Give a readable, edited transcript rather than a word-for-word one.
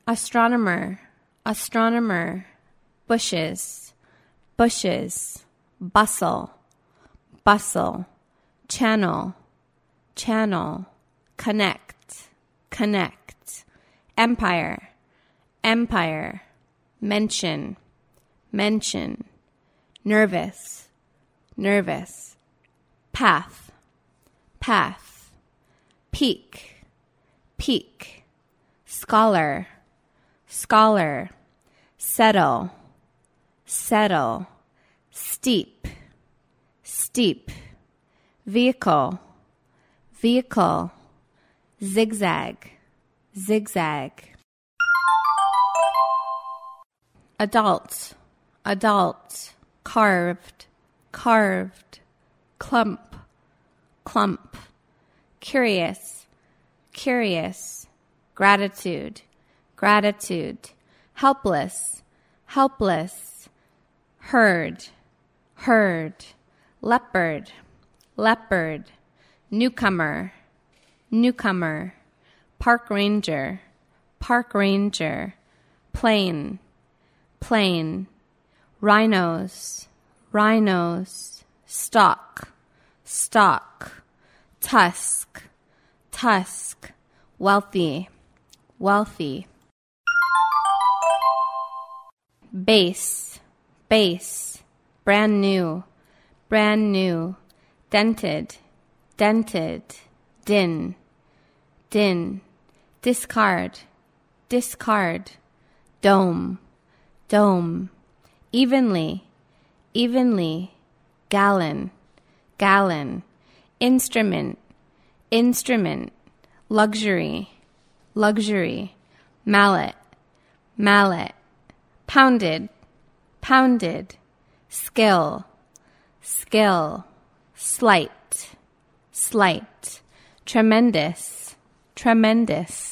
astronomer, astronomer, bushes, bushes, bustle, bustle, channel, channel, connect, connect, empire, empire, mention, mention, nervous, nervous, path, path, peak, peak, scholar, scholar, settle, settle, steep, steep, vehicle, vehicle, zigzag, zigzag, adult, adult, carved, carved, clump, clump, curious, curious, gratitude, gratitude, helpless, helpless, herd, herd, leopard, leopard, newcomer, newcomer, park ranger, plane, plane, rhinos, rhinos, stock, stock, tusk, tusk, wealthy, wealthy, base, base, brand new, dented, dented, din, din, discard, discard, dome, dome, evenly, evenly, gallon, gallon, instrument, instrument, luxury, luxury, mallet, mallet, pounded, pounded, skill, skill, slight, slight, tremendous, tremendous,